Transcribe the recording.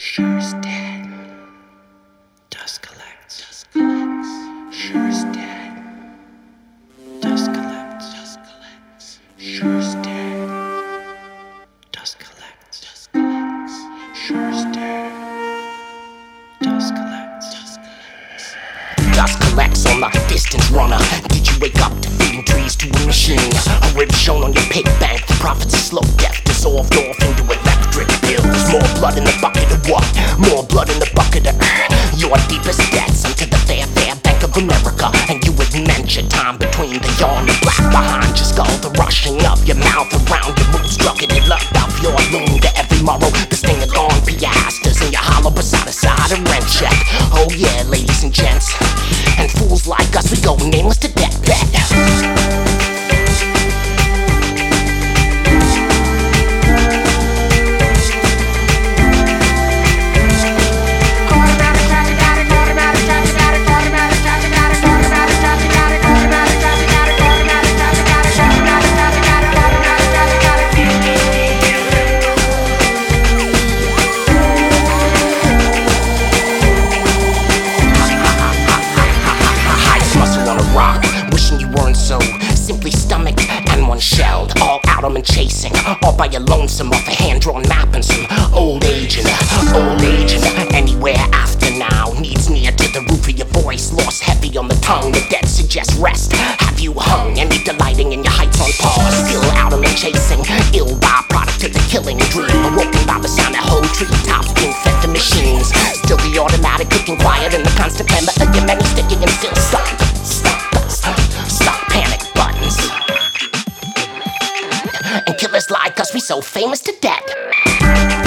Sure is dead. Dust collects. Dust collects. Sure is dead. Dust collects. Dust collects. Sure is dead. Dust collects. Dust collects. Sure is dead. Dust collects. Dust collects. Dust collects on the distance runner. Did you wake up to feeding trees to a machine? A rib shown on your pig bank. The prophets of slow death dissolved off into electric bills. More blood in the bucket of what? More blood in the bucket of your deepest debts unto the fair Bank of America. And you would mention time between the yawn and black behind your skull. The rushing of your mouth around your mood struck it. It loved off your loom to every morrow. The sting of gone piasters in your hollow beside a side of rent check. Oh yeah, ladies and gents, and fools like us, we go nameless to deathbed. So simply stomach and one shelled, all out I'm chasing, all by your lonesome off a hand-drawn map and some old agent. Anywhere after now needs near to the roof of your voice, lost heavy on the tongue. The dead suggest rest. Have you hung? Any delighting in your heights on pause? Still out I'm chasing, ill byproduct of the killing dream, awoken by the sound of whole treetops being fed to machines. Still the automatic cooking quiet and the constant clamor of your many sticking and still stop panic buttons. And killers like us, we so famous to death.